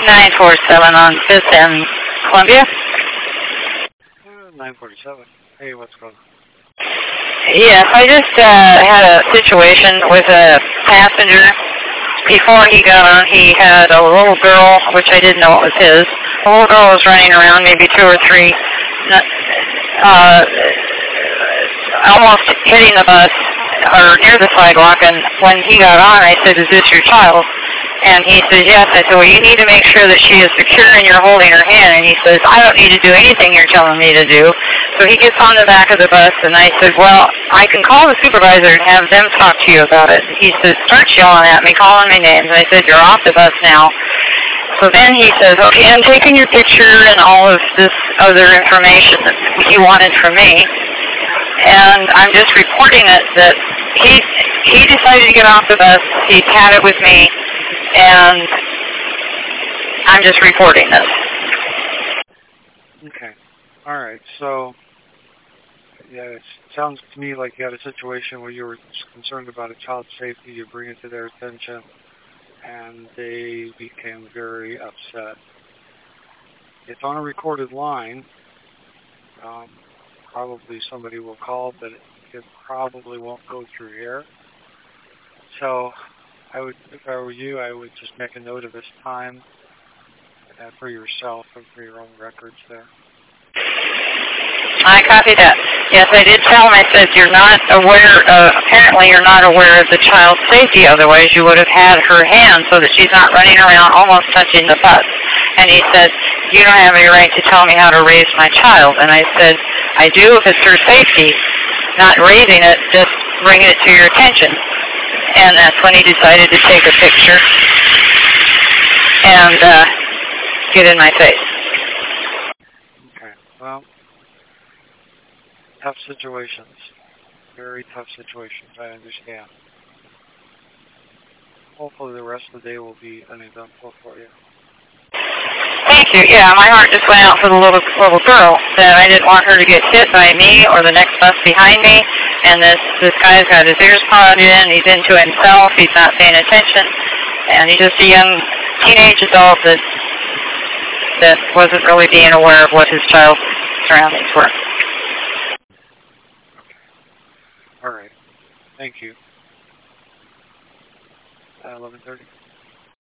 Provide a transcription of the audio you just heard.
947 on 5th and Columbia. 947. Hey, what's going on? Yes, I just had a situation with a passenger. Before he got on, he had a little girl, which I didn't know it was his. The little girl was running around, maybe 2 or 3, almost hitting the bus or near the sidewalk. And when he got on, I said, "Is this your child?" And he says, "Yes." I said, "Well, you need to make sure that she is secure and you're holding her hand." And he says, "I don't need to do anything you're telling me to do." So he gets on the back of the bus, and I said, "Well, I can call the supervisor and have them talk to you about it." He says, "Start yelling at me, calling my names." And I said, "You're off the bus now." So then he says, "Okay, I'm taking your picture and all of this other information that he wanted from me. And I'm just reporting it that he decided to get off the bus. He had it with me. And I'm just reporting this." Okay. All right. So, yeah, it sounds to me like you had a situation where you were concerned about a child's safety. You bring it to their attention, and they became very upset. It's on a recorded line. Probably somebody will call, but it probably won't go through here. So, if I were you, I would just make a note of this time for yourself and for your own records there. I copy that. Yes, I did tell him, I said, "You're not aware, apparently you're not aware of the child's safety, otherwise you would have had her hand so that she's not running around almost touching the bus." And he said, "You don't have any right to tell me how to raise my child." And I said, "I do if it's her safety, not raising it, just bringing it to your attention." And that's when he decided to take a picture and get in my face. Okay, well, tough situations. Very tough situations, I understand. Hopefully the rest of the day will be uneventful for you. Thank you. Yeah, my heart just went out for the little girl. That I didn't want her to get hit by me or the next bus behind me. And this guy's got his ears podded in. He's into himself. He's not paying attention. And he's just a young teenage adult that wasn't really being aware of what his child's surroundings were. Okay. All right. Thank you. 11:30.